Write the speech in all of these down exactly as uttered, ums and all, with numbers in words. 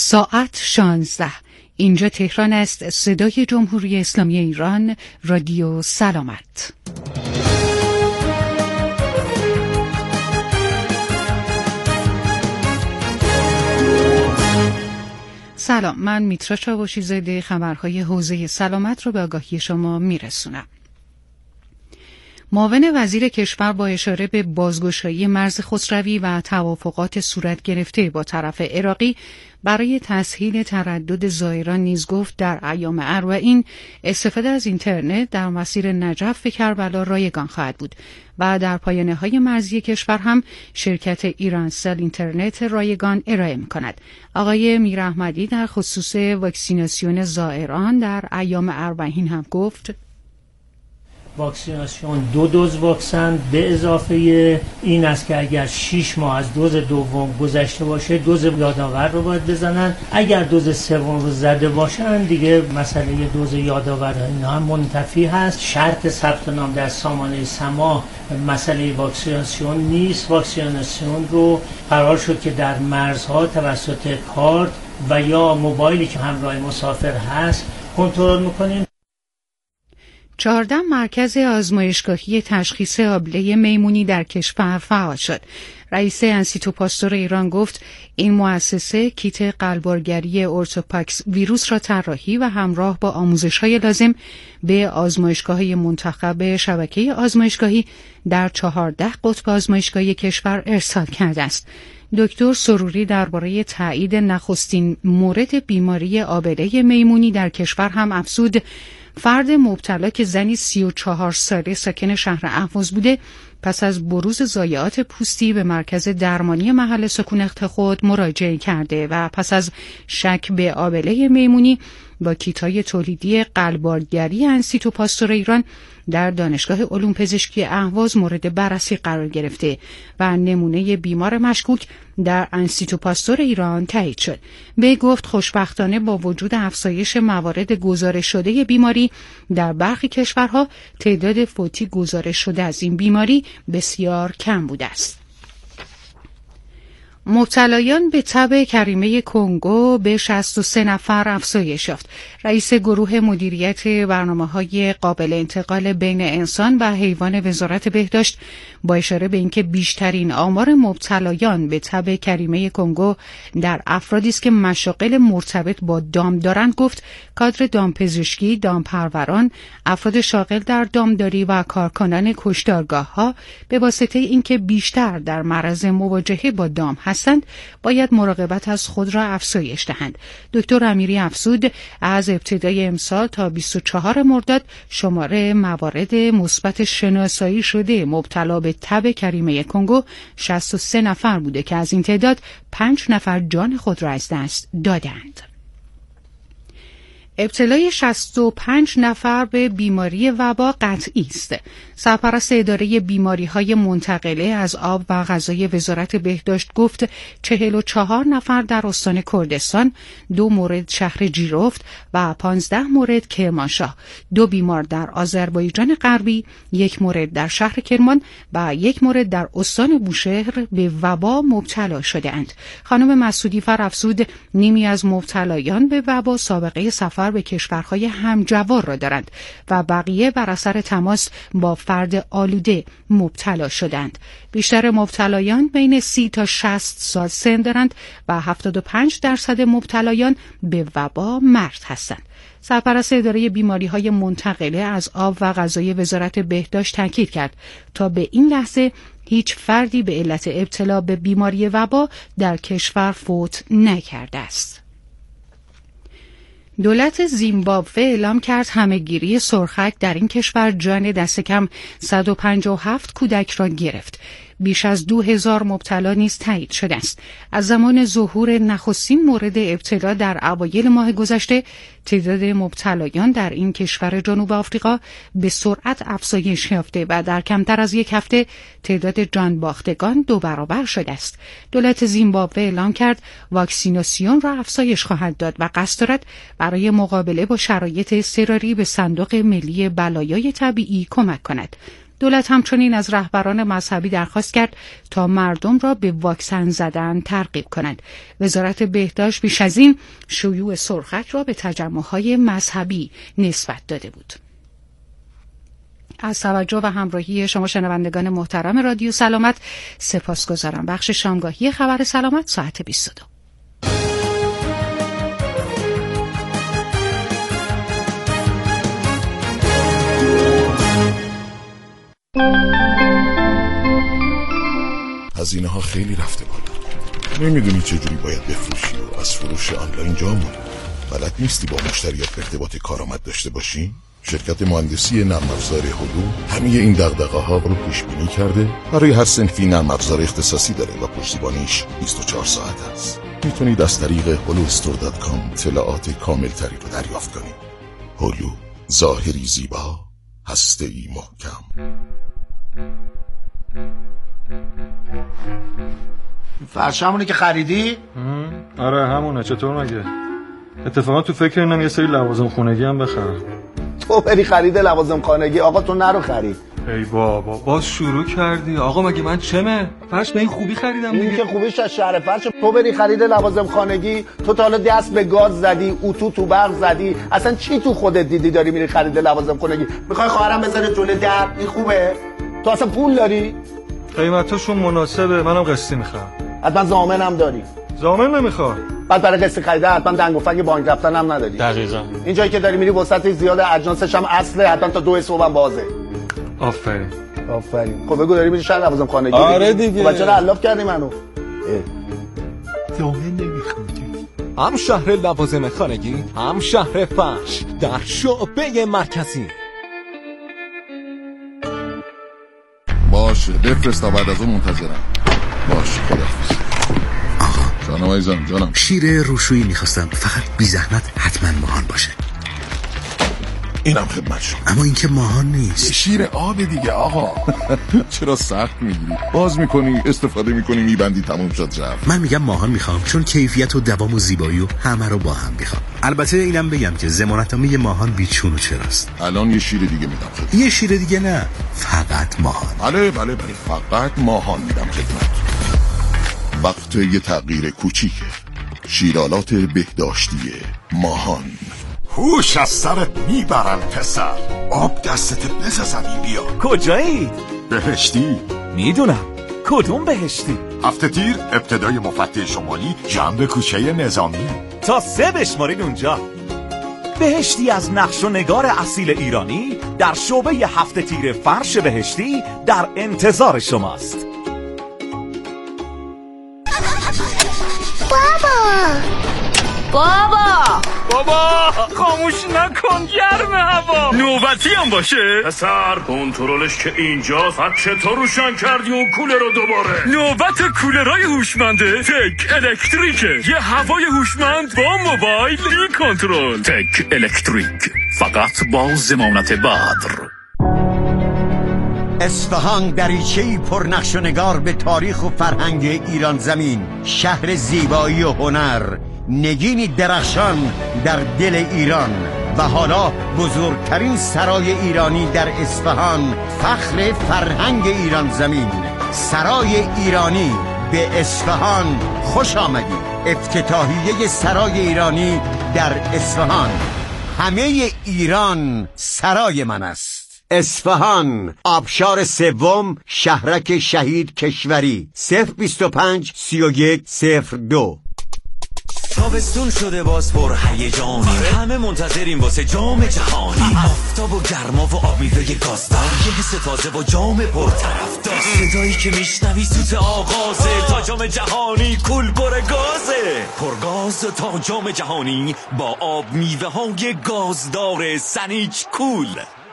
ساعت شانزده. اینجا تهران است. صدای جمهوری اسلامی ایران، رادیو سلامت. سلام، من میترا چاوشی زاده خبرهای حوزه سلامت رو به آگاهی شما میرسونم. معاون وزیر کشور با اشاره به بازگشایی مرز خسروی و توافقات صورت گرفته با طرف عراقی برای تسهیل تردد زائران نیز گفت در ایام اربعین استفاده از اینترنت در مسیر نجف به کربلا رایگان خواهد بود و در پایانه‌های مرزی کشور هم شرکت ایرانسل اینترنت رایگان ارائه می‌کند. آقای میر احمدی در خصوص واکسیناسیون زائران در ایام اربعین هم گفت واکسیناسیون دو دوز واکسن به اضافه این است که اگر شش ماه از دوز دوم گذشته باشه دوز یادآور رو باید بزنن. اگر دوز سوم رو زده باشن دیگه مسئله دوز یادآور اینا هم منتفی هست. شرط ثبت نام در سامانه سما مسئله واکسیناسیون نیست. واکسیناسیون رو قرار شد که در مرزها توسط کارت و یا موبایلی که همراه مسافر هست کنترل میکنیم. چهارده مرکز آزمایشگاهی تشخیص آبله میمونی در کشور فعال شد. رئیس انسیتو پاستور ایران گفت این مؤسسه کیت قلبارگری اورتوپاکس ویروس را طراحی و همراه با آموزش‌های لازم به آزمایشگاه‌های منتخب شبکه آزمایشگاهی در چهارده قطب آزمایشگاهی کشور ارسال کرده است. دکتر سروری درباره تایید نخستین مورد بیماری آبله میمونی در کشور هم افزود فرد مبتلا که زنی سی و چهار ساله ساکن شهر اهواز بوده پس از بروز ضایعات پوستی به مرکز درمانی محل سکونت خود مراجعه کرده و پس از شک به آبله میمونی با کیتای تولیدی قلبارگری انسیتو پاستور ایران در دانشگاه علوم پزشکی اهواز مورد بررسی قرار گرفته و نمونه بیمار مشکوک در انسیتو پاستور ایران تایید شد. به گفت خوشبختانه با وجود افزایش موارد گزارش شده بیماری در برخی کشورها تعداد فوتی گزارش شده از این بیماری بسیار کم بوده است. مبتلایان به تب کریمه کنگو به شصت و سه نفر افزایش یافت. رئیس گروه مدیریت برنامه‌های قابل انتقال بین انسان و حیوان وزارت بهداشت با اشاره به اینکه بیشترین آمار مبتلایان به تب کریمه کنگو در افرادی است که مشاغل مرتبط با دام دارند گفت کادر دامپزشکی، دامپروران، افراد شاغل در دامداری و کارکنان کشتارگاه‌ها به واسطه اینکه بیشتر در معرض مواجهه با دام هستند باید مراقبت از خود را افزایش دهند. دکتر امیری افزود از ابتدای امسال تا بیست و چهارم مرداد شماره موارد مثبت شناسایی شده مبتلا به تب کریمه کنگو شصت و سه نفر بوده که از این تعداد پنج نفر جان خود را از دست دادند. ابتلای شصت و پنج نفر به بیماری وبا قطعی است. سرپرست اداره بیماری‌های منتقله از آب و غذای وزارت بهداشت گفت چهل و چهار نفر در استان کردستان، دو مورد شهر جیرفت و پانزده مورد کرمانشاه، دو بیمار در آذربایجان غربی، یک مورد در شهر کرمان و یک مورد در استان بوشهر به وبا مبتلا شده‌اند. خانم مسعودی فر افزود نیمی از مبتلایان به وبا سابقه سفر به کشورهای همجوار را دارند و بقیه بر اثر تماس با فرد آلوده مبتلا شدند. بیشتر مبتلایان بین سی تا شصت سال سن دارند و هفتاد و پنج درصد مبتلایان به وبا مرد هستند. سرپرست اداره بیماری‌های منتقله از آب و غذای وزارت بهداشت تاکید کرد تا به این لحظه هیچ فردی به علت ابتلا به بیماری وبا در کشور فوت نکرده است. دولت زیمبابوه اعلام کرد همه‌گیری سرخک در این کشور جان دست کم صد و پنجاه و هفت کودک را گرفت. بیش از دو هزار مبتلا نیز تایید شده است. از زمان ظهور نخستین مورد ابتلا در اوایل ماه گذشته تعداد مبتلایان در این کشور جنوب آفریقا به سرعت افزایش یافته و در کمتر از یک هفته تعداد جان باختگان دو برابر شده است. دولت زیمبابوه اعلام کرد واکسیناسیون را افزایش خواهد داد و قصد دارد برای مقابله با شرایط اضطراری به صندوق ملی بلایای طبیعی کمک کند. دولت همچنین از رهبران مذهبی درخواست کرد تا مردم را به واکسن زدن ترغیب کنند. وزارت بهداشت بیش از این شیوع سرخک را به تجمع‌های مذهبی نسبت داده بود. از توجه و همراهی شما شنوندگان محترم رادیو سلامت سپاسگزارم. بخش شامگاهی خبر سلامت ساعت بیست و دو. هزینه ها خیلی رفته بالا. نمیدونی چجوری باید بفروشی و از فروش آنلاین جا موندی. بلد نیستی با مشتریات ارتباط کارآمد داشته باشی؟ شرکت مهندسی نرم افزار هلو همه این دغدغه ها رو پیش بینی کرده. برای هر صنفی نرم افزار اختصاصی داره و پشتیبانیش بیست و چهار ساعت است. میتونید از طریق هلو استور دات کام اطلاعات کامل تری رو دریافت کنید. هلو، ظاهری زیبا، هسته‌ای محکم. فرش همونه که خریدی؟ آره همونه. چطور مگه؟ اتفاقا تو فکر اینم یه سری لوازم خونگی هم بخرم. تو بری خرید لوازم خانگی؟ آقا تو نرو خرید. ای بابا باز شروع کردی. آقا مگه من چمه؟ فرش به این خوبی خریدم دیگه. این که خوبیش از شهر فرش. تو بری خرید لوازم خانگی، تو تا حالا دست به گاز زدی، اتو تو برق زدی، اصلا چی تو خودت دیدی داری میری خرید لوازم خانگی؟ میخوای خواهرم بذاره جلوی در؟ این خوبه؟ تو اصلا پول داری؟ قیمتاشون مناسبه، منم قسطی میخوام. حتما ضامنم داری؟ ضامن نمیخوام. بعد برای قسط خریده حتما دنگ و فنگ بانک رفتن هم نداری. دقیقاً. این جایی که داری میری وسط زیاد اجناسش هم اصله، حتما تا دو صبح هم بازه. آفرین. آفرین. خب بگو داری میری شهر لوازم خانگی؟ آره دیگه. خب چرا علاف کردی منو؟ ضامن نمیخوام. هم شهر لوازم خانگی، هم شهر فرش در شعبه مرکزی. باشه بفرست تا بعد از اون منتظرم. باشه خداحافظ. جانم عزیزم جانم. شیر روشویی میخواستم، فقط بی زحمت حتما ماهان باشه. اینم خدمت شما. اما این که ماهان نیست. شیر آب دیگه آقا. چرا سخت میگیری؟ باز میکنی استفاده میکنی میبندی تموم شد رفت. من میگم ماهان میخوام چون کیفیت و دوام و زیبایی و همه رو با هم میخوام. البته اینم بگم که ضمانتنامه ماهان بیچون و چراست. الان یه شیر دیگه میدم خدمت. یه شیر دیگه نه، فقط ماهان. بله بله بله فقط ماهان میدم خدمت. وقت یه تغییر کوچیکه. شیرالات بهداشتی ماهان. هوش از سرت میبرن پسر. آب دستت بزن زمین بیا. کجایی؟ بهشتی. میدونم. کدوم بهشتی؟ هفته تیر ابتدای مفتح شمالی جنب کوچه نظامی. تا سه بشمارین اونجا. بهشتی از نقش و نگار اصیل ایرانی در شعبه هفته تیر فرش بهشتی در انتظار شماست. بابا بابا بابا خاموش نکن، گرم هوا. نوبتی هم باشه پسر. کنترلش که اینجاست. بعد چطور روشن کردی اون کولر رو دوباره؟ نوبت کولرهای هوشمنده تک الکتریکه. یه هوای هوشمند با موبایل بی کنترل. تک الکتریک، فقط با ضمانت بدر. اصفهان دریچه‌ای پر نقش و نگار به تاریخ و فرهنگ ایران زمین، شهر زیبایی و هنر، نگینی درخشان در دل ایران. و حالا بزرگترین سرای ایرانی در اصفهان، فخر فرهنگ ایران زمین، سرای ایرانی به اصفهان خوش آمدید. افتتاحیه سرای ایرانی در اصفهان. همه ایران سرای من است. اصفهان، آبشار سوم، شهرک شهید کشوری. صفر بیست و پنج سی و یک صفر دو. تابستون شده باز پر هیجانی، همه منتظریم واسه جام جهانی. آفتاب و گرما و آب میوه گازدار، یه حس تازه و جام پر طرفدار. صدایی که میشنوی سوت آغازه، تا جام جهانی کول پر گازه. پرگاز تا جام جهانی با آب میوه های گازدار سنیچ کول.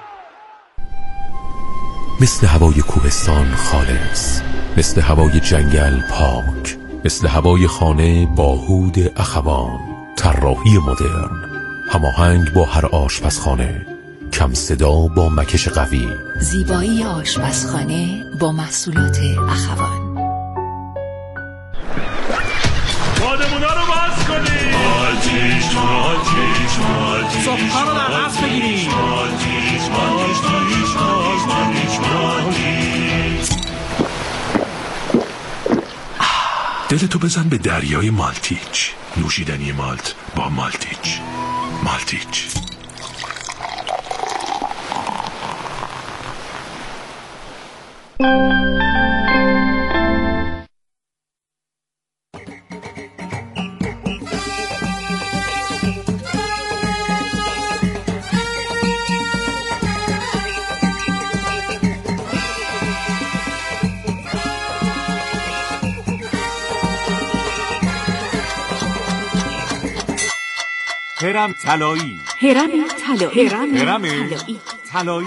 مثل هوای کوهستان خالص، مثل هوای جنگل پاک، مثل هوای خانه با هود اخوان. طراحی مدرن، هماهنگ با هر آشپزخانه، کم صدا با مکش قوی. زیبایی آشپزخانه با محصولات اخوان. بادمونا رو باز کنید. مالتیش مالتیش مالتیش. صبحا رو در دست بگیرید. مالتیش مالتیش مالتیش مالتیش مالتیش. دلتو بزن به دریای مالتیچ. نوشیدنی مالت با مالتیچ. مالتیچ. هرم طلایی. هرم طلایی. هرم طلایی.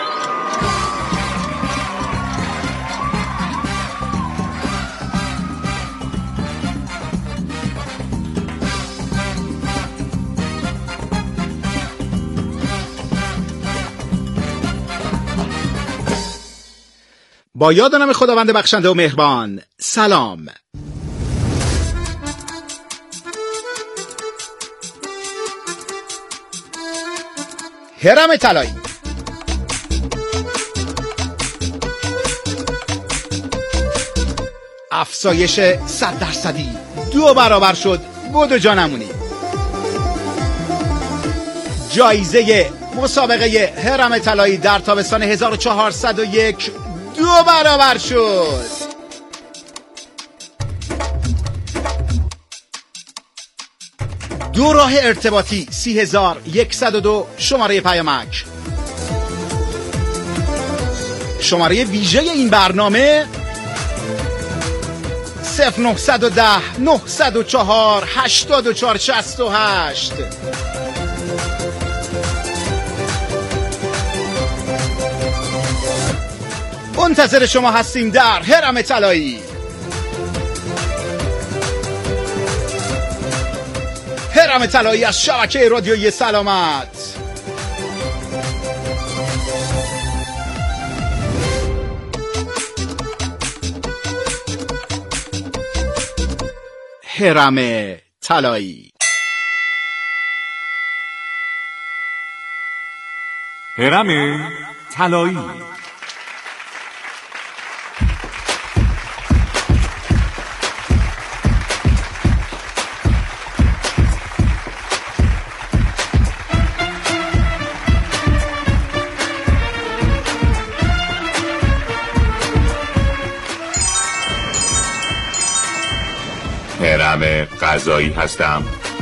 با یاد نام خداوند بخشنده و مهربان. سلام. هرم طلایی. افزایش صد درصدی، دو برابر شد. بودو جانمونی. جایزه مسابقه هرم طلایی در تابستان هزار و چهارصد و یک دو برابر شد. دو راه ارتباطی سی هزار یکصد و دو شماره پیامک. شماره ویژه این برنامه صفر نهصد و ده نهصد و چهار هشتاد و چهار شصت و هشت. منتظر شما هستیم در هرم طلایی. هرم طلایی از شبکه رادیویی سلامت. هرم طلایی. هرم طلایی. هرم غذایی هستم.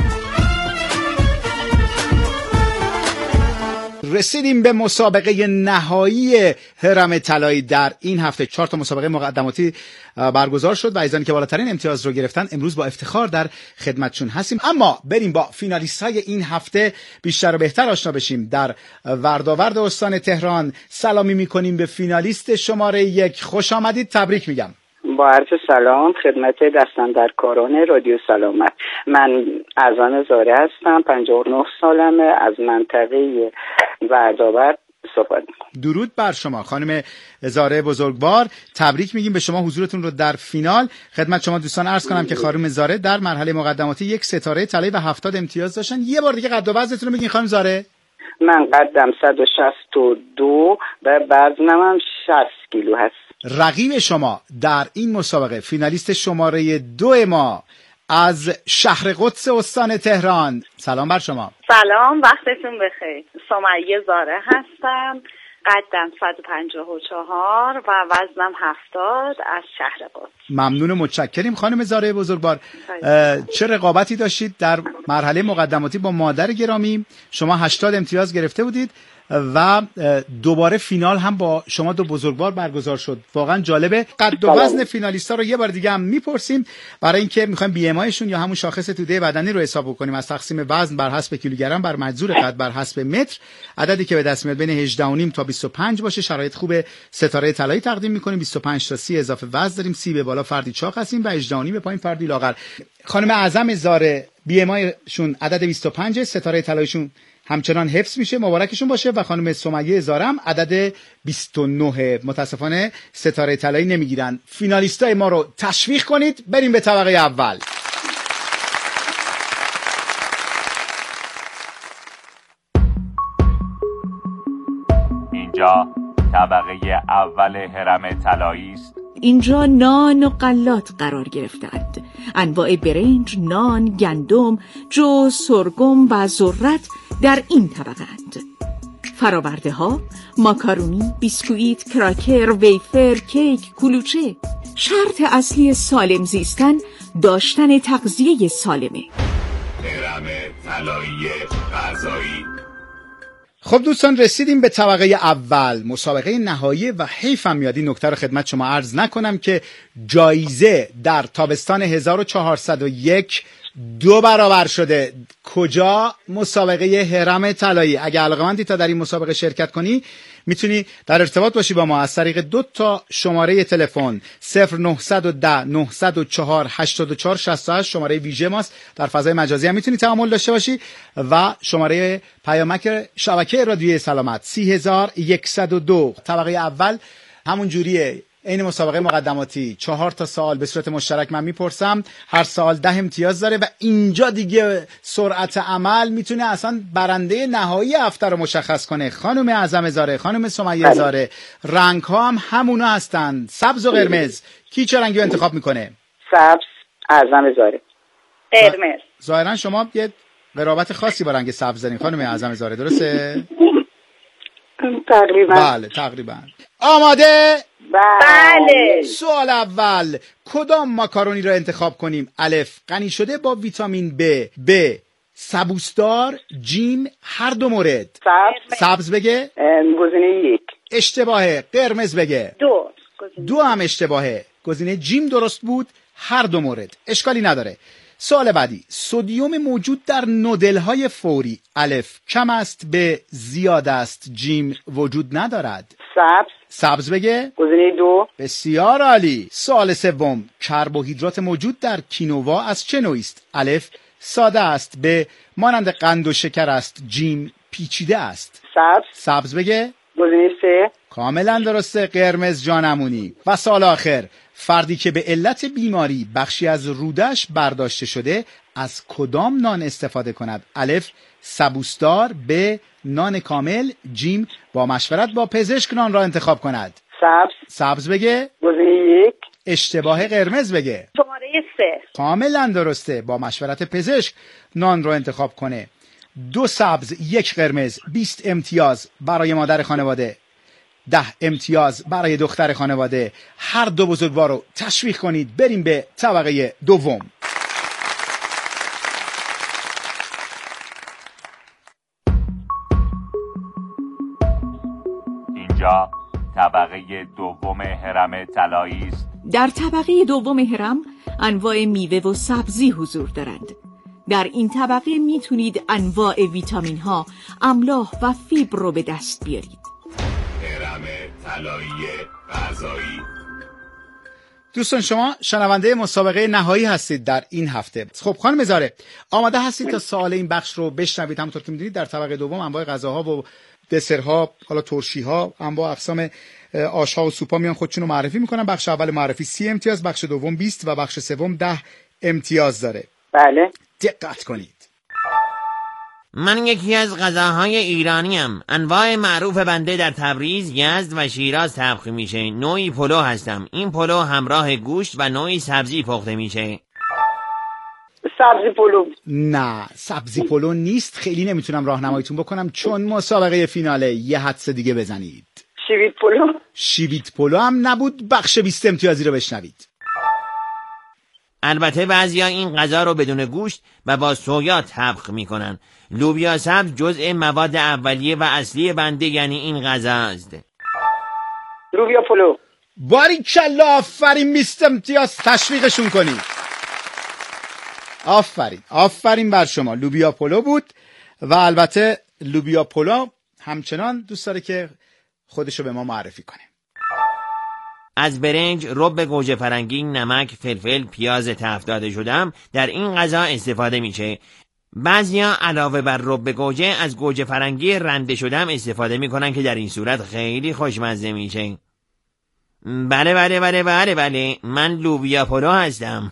رسیدیم به مسابقه نهایی هرم طلایی. در این هفته چهار تا مسابقه مقدماتی برگزار شد و عزیزانی که بالاترین امتیاز رو گرفتن امروز با افتخار در خدمتشون هستیم. اما بریم با فینالیست های این هفته بیشتر و بهتر آشنا بشیم. در ورداورد استان تهران سلامی میکنیم به فینالیست شماره یک. خوش آمدید، تبریک میگم. با عرض سلام خدمت دستاندرکاران رادیو سلامت. من اذان زاره هستم، پنجاه و نه سالمه، از منطقه ورداورد صحبت میکنم. درود بر شما خانم زاره بزرگوار، تبریک میگیم به شما حضورتون رو در فینال. خدمت شما دوستان عرض کنم که خانم زاره در مرحله مقدماتی یک ستاره طلایی و هفتاد امتیاز داشتن. یه بار دیگه قد و وزنتون رو بگین خانم زاره. من قدم صد و شصت و دو و وزنم هم شصت کیلو هست. رقیب شما در این مسابقه فینالیست شماره دو ما از شهر قدس استان تهران. سلام بر شما. سلام، وقتتون بخیر. سمیه زاره هستم، قدم صد و پنجاه و چهار و وزنم هفتاد، از شهر قدس. ممنون و متشکریم خانم زاره بزرگوار. چه رقابتی داشتید در مرحله مقدماتی با مادر گرامی؟ شما هشتاد امتیاز گرفته بودید و دوباره فینال هم با شما دو بزرگوار برگزار شد. واقعا جالبه. قد و وزن فینالیستا رو یه بار دیگه هم میپرسیم برای اینکه میخوایم بی ام آیشون یا همون شاخص توده بدنی رو حساب بکنیم از تقسیم وزن بر حسب کیلوگرم بر مجذور قد بر حسب متر. عددی که به دست میاد بین هجده و نیم تا بیست و پنج باشه. شرایط خوب ستاره طلایی تقدیم میکنیم. بیست و پنج تا سی اضافه وزن داریم. سی به بالا فردی چاق هستیم و هجده و نیم به پایین فردی لاغر. خانم اعظم زاره بی ام آیشون عدد بیست و پنج، ستاره طلاییشون همچنان حفظ میشه، مبارکشون باشه. و خانم سمیه زاره هم عدد بیست و نه. متاسفانه ستاره طلایی نمیگیرن. فینالیستای ما رو تشویق کنید. بریم به طبقه اول. اینجا طبقه اول هرم طلایی است. اینجا نان و غلات قرار گرفتند. انواع برنج، نان، گندم، جو، سرگم و ذرت در این طبقه اند. فراورده ها، ماکارونی، بیسکویت، کراکر، ویفر، کیک، کلوچه. شرط اصلی سالم زیستن داشتن تغذیه سالمه. هرم طلایی غذایی. خب دوستان، رسیدیم به طبقه اول، مسابقه نهایی، و حیفم میاد این نکته رو خدمت شما عرض نکنم که جایزه در تابستان هزار و چهارصد و یک دو برابر شده. کجا؟ مسابقه هرم طلایی. اگه علاقه‌مندی تا در این مسابقه شرکت کنی، میتونی در ارتباط باشی با ما از طریق دو تا شماره تلفن صفر نه یک صفر نه صفر چهار هشت چهار شش هشت، شماره ویژه ماست. در فضای مجازی هم میتونی تعامل داشته باشی، و شماره پیامک شبکه رادیوی سلامت سی هزار و صد و دو. طبقه اول همون جوریه، این مسابقه مقدماتی، چهار تا سوال به صورت مشترک من میپرسم، هر سوال ده امتیاز داره، و اینجا دیگه سرعت عمل میتونه اصلا برنده نهایی هفته رو مشخص کنه. خانم اعظم زاره، خانم سمیه زاره، رنگ ها هم همونا هستن، سبز و قرمز. کی چه رنگی رو انتخاب میکنه؟ سبز. اعظم زاره. قرمز. ظاهرا شما یه قرابت خاصی با رنگ سبز دارین خانم اعظم زاره، درسته؟ تقریبا. بله تقریبا. آماده؟ بله. سوال اول، کدام ماکارونی را انتخاب کنیم؟ الف، غنی شده با ویتامین ب. ب، سبوسدار. جیم، هر دو مورد. سبز. سبز بگه. گزینه یک. اشتباهه. قرمز بگه. دو. دو هم اشتباهه. گزینه جیم درست بود، هر دو مورد. اشکالی نداره. سوال بعدی، سدیم موجود در نودل‌های فوری. الف، کم است. ب، زیاد است. جیم، وجود ندارد. سبز. سبز بگه. گزینه دو. بسیار عالی. سوال سوم، کربوهیدرات موجود در کینوا از چه نوعی است؟ الف، ساده است. ب، مانند قند و شکر است. جیم، پیچیده است. سبز. سبز بگه. گزینه سه. کاملا درسته. قرمز جانمونی. و سوال آخر، فردی که به علت بیماری بخشی از رودش برداشته شده از کدام نان استفاده کند؟ الف، سبوسدار. ب، نان کامل. جیم، با مشورت با پزشک نان را انتخاب کند. سبز. سبز بگه. گزینه یک. اشتباه. قرمز بگه. شماره سه. کاملا درسته. با مشورت پزشک نان را انتخاب کنه. دو سبز، یک قرمز. بیست امتیاز برای مادر خانواده، ده امتیاز برای دختر خانواده. هر دو بزرگوار رو تشویق کنید. بریم به طبقه دوم. اینجا طبقه دوم هرم طلایی است. در طبقه دوم هرم انواع میوه و سبزی حضور دارند. در این طبقه میتونید انواع ویتامین ها، املاح و فیبر رو به دست بیارید. هرم طلایی غذایی. دوستان، شما شنونده مسابقه نهایی هستید در این هفته. خب خانم زاره، آماده هستید تا سوال این بخش رو بشنوید؟ همونطور که میدونید در طبقه دوم انواع غذاها و دسرها، حالا ترشیها، انواع اقسام آش‌ها و سوپا میان خودشون رو معرفی میکنن. بخش اول معرفی سی امتیاز، بخش دوم بیست و بخش سوم ده امتیاز داره. بله. دقت کنید. من یکی از غذاهای ایرانیم. انواع معروف بنده در تبریز، یزد و شیراز طبخ میشه. نوعی پلو هستم. این پلو همراه گوشت و نوعی سبزی پخته میشه. سبزی پلو. نه، سبزی پلو نیست. خیلی نمیتونم راهنماییتون بکنم چون مسابقه فیناله. یه حدس دیگه بزنید. شیویت پلو. شیویت پلو هم نبود. بخش بیست امتیازی رو بشنوید. البته بعضیا این غذا رو بدون گوشت و با سویا طبخ میکنن. لوبیا سبز جزء مواد اولیه و اصلی بنده یعنی این غذا است. لوبیا پلو. باریکلا، آفرین. بیست امتیاز. تشویقشون کنید. آفرین آفرین بر شما. لوبیا پلو بود و البته لوبیا پلو همچنان دوست داره که خودشو به ما معرفی کنه. از برنج، رب گوجه فرنگی، نمک، فلفل، پیاز تفت داده شدم در این غذا استفاده میشه. بعضیا علاوه بر رب گوجه از گوجه فرنگی رنده شدم استفاده میکنن که در این صورت خیلی خوشمزه میشه. بله بله بله بله بله من لوبیا پلو هستم.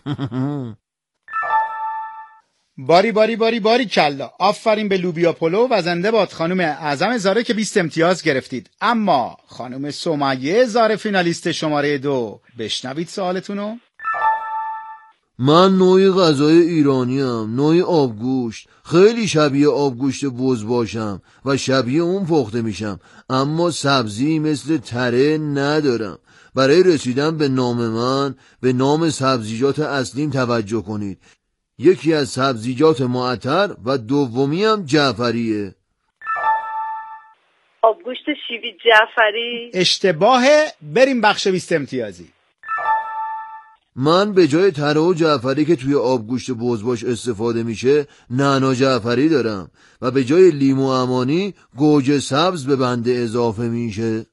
باری باری باری باری کلا. آفرین به لوبیا پلو و زنده باد خانم اعظم زاره که بیست امتیاز گرفتید. اما خانم سمیه زاره فینالیست شماره دو، بشنوید سوالتونو. من نوعی غذای ایرانیم، نوعی آبگوشت. خیلی شبیه آبگوشت بز باشم و شبیه اون پخته میشم، اما سبزی مثل تره ندارم. برای رسیدن به نام من به نام سبزیجات اصلیم توجه کنید. یکی از سبزیجات معطر و دومی هم جعفریه. آبگوشت شیوی جعفری. اشتباهه. بریم بخش بیست امتیازی. من به جای تره و جعفری که توی آبگوشت بزباش استفاده میشه نعنا جعفری دارم و به جای لیمو امانی گوجه سبز به بنده اضافه میشه.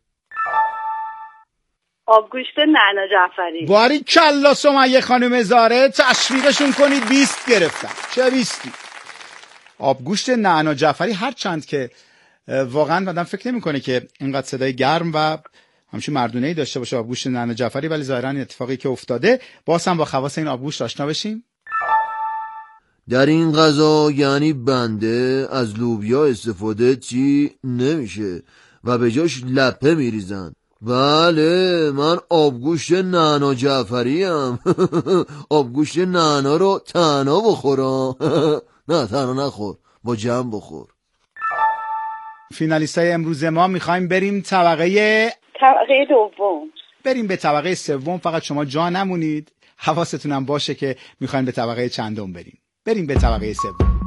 آبگوشت نعنا جعفری. باری کلا سمیه خانم زاره، تشویقشون کنید. بیست گرفتن. چه بیستی؟ آبگوشت نعنا جعفری، هر چند که واقعا آدم فکر نمیکنه که اینقدر صدای گرم و همچین مردونه‌ای داشته باشه آبگوشت نعنا جعفری، ولی ظاهرا این اتفاقی که افتاده. باز هم با خواص این آبگوشت آشنا بشیم. در این غذا یعنی بنده از لوبیا استفاده چی نمیشه و به جاش لپه میریزن. بله، من آبگوشت نعنا جعفری ام. آبگوشت نعنا رو تنها بخورم. نه تنها نخور، با جمع بخور. فینالیستای امروز ما میخوایم بریم طبقه طبقه دوم. بریم به طبقه سوم. فقط شما جا نمونید، حواستونم باشه که میخوایم به طبقه چندم بریم. بریم به طبقه سوم.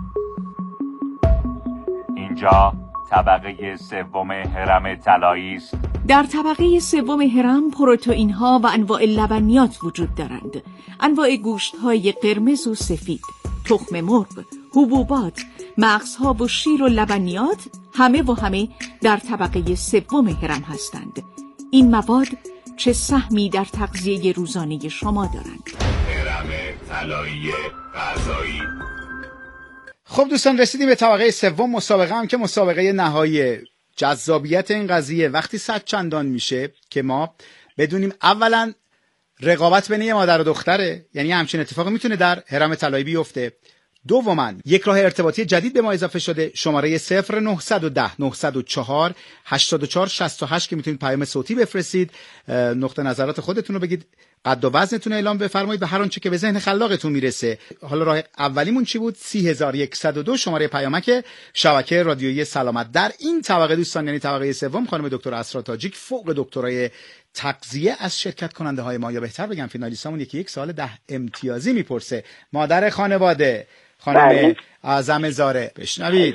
اینجا طبقه سوم هرم طلایی است. در طبقه سوم هرم پروتئین ها و انواع لبنیات وجود دارند. انواع گوشت های قرمز و سفید، تخم مرغ، حبوبات، مغزها و شیر و لبنیات همه و همه در طبقه سوم هرم هستند. این مواد چه سهمی در تغذیه روزانه شما دارند؟ هرم طلایی غذایی. خب دوستان، رسیدیم به طبقه سوم. مسابقه هم که مسابقه نهایی. جذابیت این قضیه وقتی صد چندان میشه که ما بدونیم اولا رقابت بین یه مادر و دختره، یعنی همچین اتفاقی میتونه در هرم طلایی بیفته. دوما یک راه ارتباطی جدید به ما اضافه شده، شماره صفر نهصد و ده نهصد و چهار هشتاد و چهار شصت و هشت که میتونید پیام صوتی بفرستید، نقطه نظرات خودتون رو بگید، قد و وزنتون رو اعلام بفرمایید و هر آنچه که به ذهن خلاقتون میرسه. حالا راه اولیمون چی بود؟ سی هزار و صد و دو شماره پیامک شبکه رادیویی سلامت. در این طبقه دوستان، یعنی طبقه سوم، خانم دکتر اسرا تاجیک فوق دکترای تغذیه از شرکت کننده های ما، یا بهتر بگم فینالیستامون، یکی یک سوال ده امتیازی میپرسه. مادر خانواده خانم اعظم زاره، بشنوید.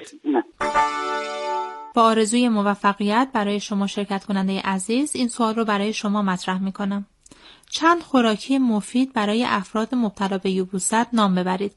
با آرزوی موفقیت برای شما شرکت کننده عزیز، این سوال رو برای شما مطرح میکنم. چند خوراکی مفید برای افراد مبتلا به یبوست نام ببرید.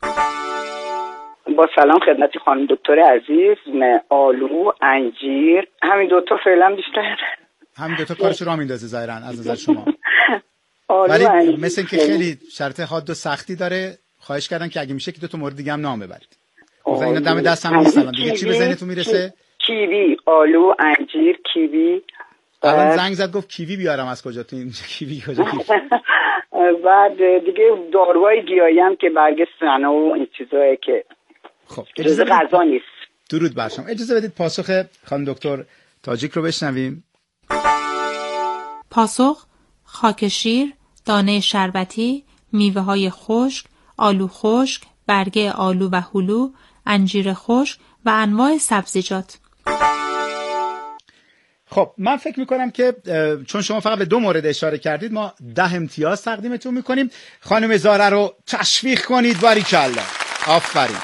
با سلام خدمت خانم دکتر عزیز. آلو، انجیر، همین دوتا فعلا بیشتر. همین دوتا کارش را میندازه ظاهرا از نظر شما. آلو، ولی انجیر مثل که خیلی شرط حاد و سختی داره. خواهش کردن که اگه میشه که دو تا مورد دیگه هم نام ببرید. گفتن اینا دم دست هم نیست الان دیگه. چی به ذهنتون میرسه؟ کیوی، آلو، انجیر، کیوی. الان زنگ زد گفت کیوی بیارم. از کجا تو اینجا کیوی کجا کیوی؟ بعد دیگه داروهای گیاهی هم که برگ سنا و این چیزایی که خب اجازه غذا نیست. درود بر شما. اجازه بدید پاسخ خانم دکتر تاجیک رو بشنویم. پاسخ: خاک شیر، دانه شربتی، میوه های خشک، آلو خشک، برگه آلو و هلو، انجیر خشک و انواع سبزیجات. خب من فکر میکنم که چون شما فقط به دو مورد اشاره کردید، ما ده امتیاز تقدیمتون میکنیم. خانم زاره رو تشویق کنید. باریکلا، آفرین.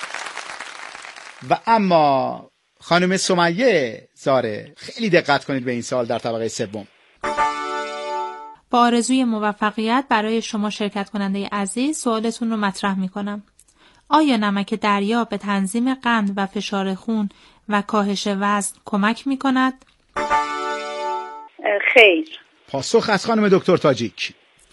و اما خانم سمیه زاره، خیلی دقت کنید به این سوال در طبقه سوم. با آرزوی موفقیت برای شما شرکت کننده عزیز، سوالتون رو مطرح میکنم. آیا نمک دریا به تنظیم قند و فشار خون و کاهش وزن کمک میکند؟ خیر. پاسخ از خانم دکتر تاجیک.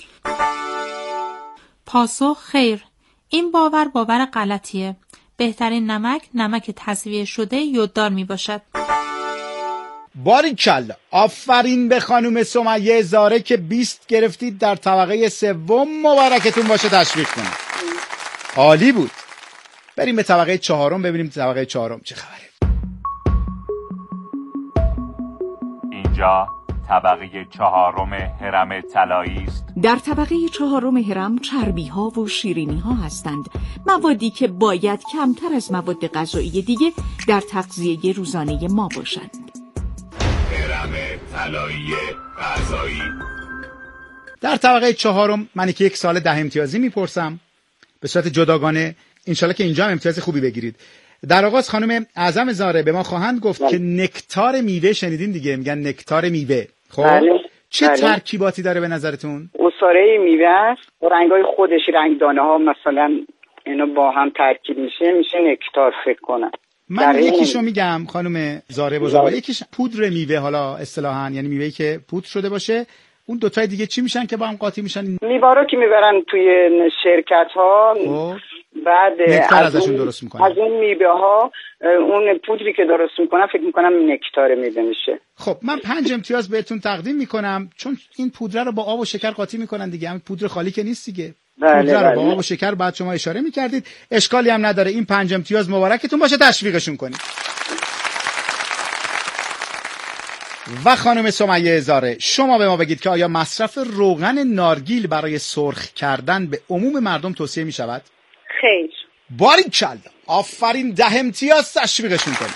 پاسخ: خیر. این باور باور غلطیه. بهترین نمک نمک تصفیه شده یوددار می باشد. باریکلا، آفرین به خانم سمیه زاره که بیست گرفتید در طبقه سوم. مبارکتون باشه، تشویق کنید. عالی بود. بریم به طبقه چهارم ببینیم طبقه چهارم چه خبره. اینجا طبقه چهارم هرم طلایی است. در طبقه چهارم هرم چربی ها و شیرینی ها هستند، موادی که باید کمتر از مواد غذایی دیگه در تغذیه روزانه ما باشند. هرم طلایی غذایی. در طبقه چهارم من که یک سال ده امتیازی میپرسم به صورت جداگانه، انشالله که اینجا هم امتیاز خوبی بگیرید. در آغاز خانم اعظم زاره به ما خواهند گفت بله. که نکتار میوه شنیدین دیگه، میگن نکتار میوه. خب بله. چه بله. ترکیباتی داره به نظرتون؟ عصاره میوه است و رنگای خودش، رنگ دانه ها مثلا اینو با هم ترکیب میشه میشه نکتار فکر کنم. من یکیشو میگم خانم زاره بزرگوار، یکیش پودر میوه، حالا اصطلاحاً یعنی میوه‌ای که پودر شده باشه. اون دو تای دیگه چی میشن که با هم قاطی میشن؟ میوه که میبرن توی شرکت ها، بعد نکتار از ازشون اون درست میکنن. از اون میوه ها اون پودری که درست میکنن فکر میکنم نکتار میوه میشه. خب من پنج امتیاز بهتون تقدیم میکنم، چون این پودر رو با آب و شکر قاطی میکنن دیگه، همین پودر خالی که نیست دیگه. بله پودر بله. رو با آب و شکر بعد شما اشاره میکردید، اشکالی هم نداره. این پنج امتیاز مبارکتون باشه، تشویقشون کنید. و خانم سمیه زاره، شما به ما بگید که آیا مصرف روغن نارگیل برای سرخ کردن به عموم مردم توصیه می شود؟ خیر. باریکلا، آفرین، ده امتیاز، تشویقشون کنید.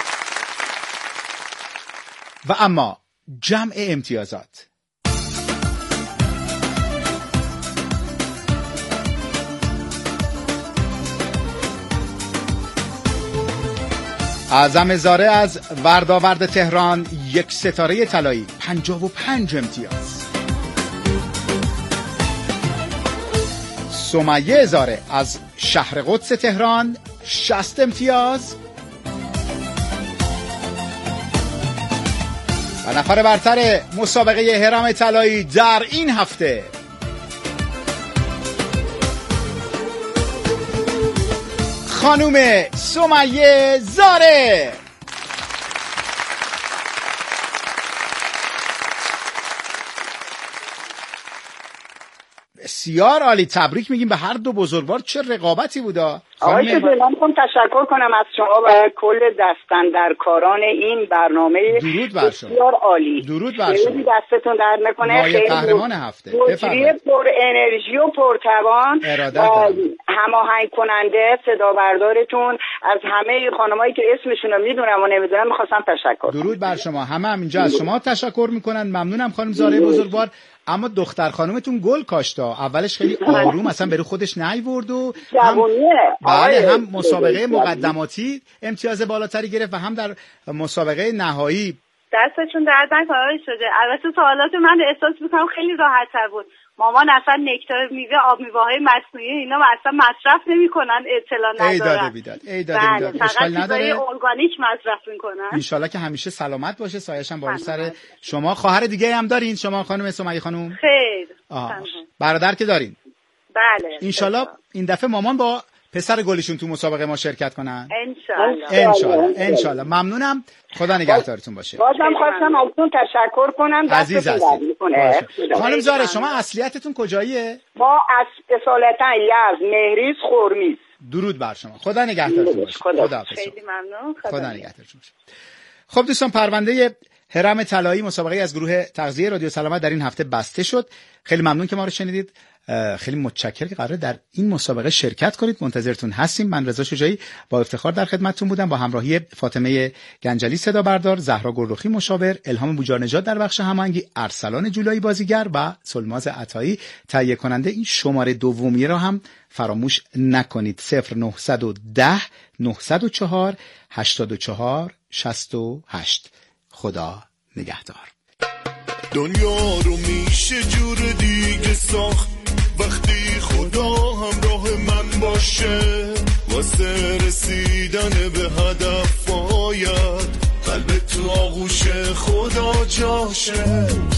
و اما جمع امتیازات. اعظم زاره از وردآورد تهران، یک ستاره طلایی، پنجاه و پنج امتیاز. سمیه زاره از شهر قدس تهران، شصت امتیاز. و نفر برتر مسابقه هرم طلایی در این هفته، خانوم سمیه زاره. بسیار عالی، تبریک میگیم به هر دو بزرگوار. چه رقابتی بودا. آقای شده من میخوام تشکر کنم از شما و کل دستاندرکاران این برنامه. درود بر شما. بسیار عالی. درود بر شما. خیلی دستتون درد نکنه. خیلی قهرمان هفته. بفرمایید. پر انرژی و پرتوان و هماهنگ کننده صدا بردارتون، از همه خانمایی که اسمشون رو میدونم و نمیدونم میخواستم تشکر کنم. درود بر شما. همه هم اینجا از شما تشکر میکنن. ممنونم خانم زاره بزرگوار. اما دختر خانومتون گل کاشتا، اولش خیلی آروم اصلا برو خودش نیورد و هم بله هم مسابقه مقدماتی امتیاز بالاتری گرفت و هم در مسابقه نهایی. دستشون درد نکنه شده. البته سوالات من احساس میکنم خیلی راحت تر بود. مامان اصلا نکتار میوه، آب میوه های مصنوعی اینا اصلا مصرف نمیکنن، اطلاع ندارن. ای داده بیداد، ای داده بیداد. بله، اشکال نداره. ارگانیک مصرف میکنن. ان شاءالله که همیشه سلامت باشه، سایه‌ش هم بالا سر شما. خواهر دیگه هم دارین شما خانم سمیه خانم؟ خیر. برادر که دارین؟ بله. ان شاءالله این دفعه مامان با پسر گلشون تو مسابقه ما شرکت کنن. انشالله انشالله انشالله. ممنونم، خدا نگهدارتون باشه. بازم خواستم ازتون تشکر کنم. عزیز هستید. خانم زاره شما اصلیتتون کجاییه؟ ما از اصالتا یزد، مهریز، خرمیز. درود بر شما، خدا نگهدارتون باشه. خدا خیلی ممنون. خدا, خدا نگهدارتون باشه. خب دوستان، پرونده هرم طلایی مسابقه از گروه تغذیه رادیو سلامت در این هفته بسته شد. خیلی ممنون که ما رو شنیدید. خیلی متشکرم که قراره در این مسابقه شرکت کنید. منتظرتون هستیم. من رضا شجاعی با افتخار در خدمتتون بودم با همراهی فاطمه گنجلی صدا بردار، زهرا گلرخی مشاور، الهام بوجارنژاد در بخش هماهنگی، ارسلان جولایی بازیگر و سلماز عطایی تهیه کننده. این شماره دومیه را هم فراموش نکنید. صفر نهصد و ده نهصد و چهار هشتاد و چهار شصت و هشت. خدا نگهدار. دنیا رو میشه جور دیگه ساخت وقتی خدا همراه من باشه، واسه رسیدن به هدف باید قلب تو آغوش خدا جاشه.